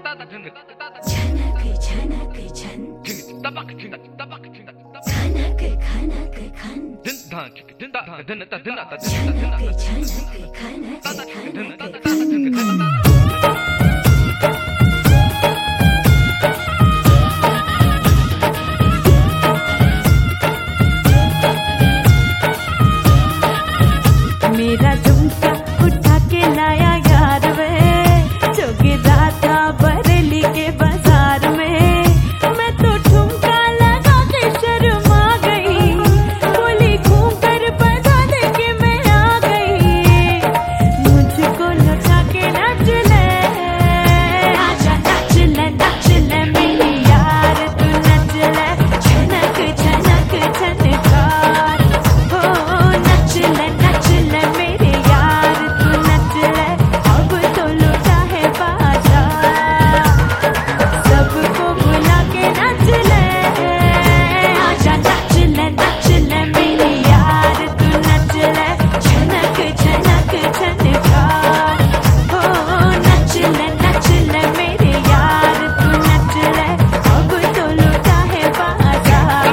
मेरा झुमका उठा के लाया यार वे, जो गिरा था बरेली के बाजार में। मैं तो ठुमका लगा के शर्मा गई, बोली घूम कर बजा दे के मैं आ गई। मुझको लौटा के नाच ले, आजा नाच ले मेरी यार, तू नच ले छनक छनक छनकार। हो नच ले मेरे यार, तू नच ले अब तो लौटा है बाजार। सबको बुला के नच ले, आजा नच ले मेरे यार, तू नच ले छनक छनक छनकार। हो नच ले मेरे यार, तू नच ले अब तो लौटा है बाजार।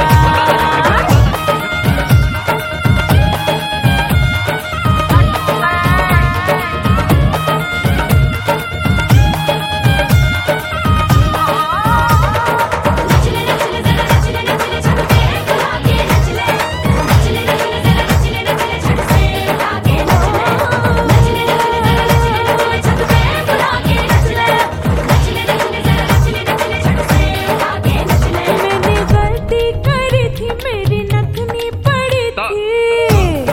मैंने गलती करी थी, मेरी नथनी पड़ी थी।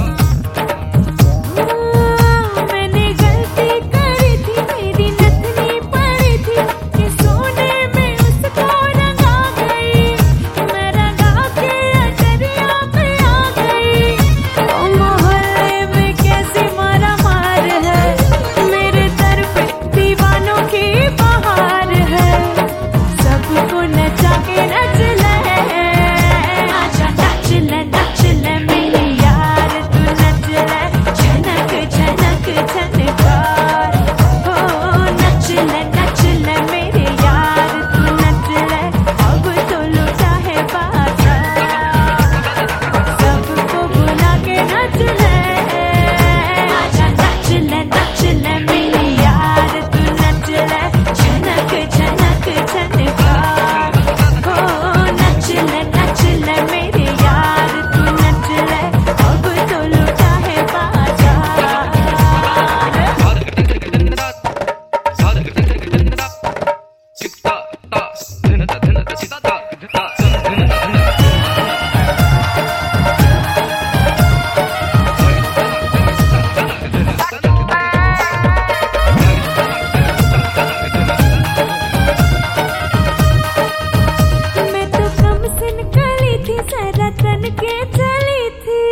मैंने गलती करी थी, मेरी नथनी पड़ी थी कि सोने में उसको रंगा गई। मैं रंगा के अजरिया पे आ गई। ओ मोहल्ले में कैसी मारा मार है, मेरे दर पे दीवानों की बहार है। सबको नचा के नच ले, आजा नच ले मेरी यार, तू नच ले छनक छनक छनकार। हो नच ले मेरे यार, तू नच ले अब तो लौटा है बाजार। सबको बुला के नच ले, आजा नच ले मेरी यार, तू नच ले छनक छनक छनकार। हो नच ले मेरे यार, तू नच ले अब तो लौटा है बाजार। मैं तो कम सिन कली थी, जरा तन के चली थी।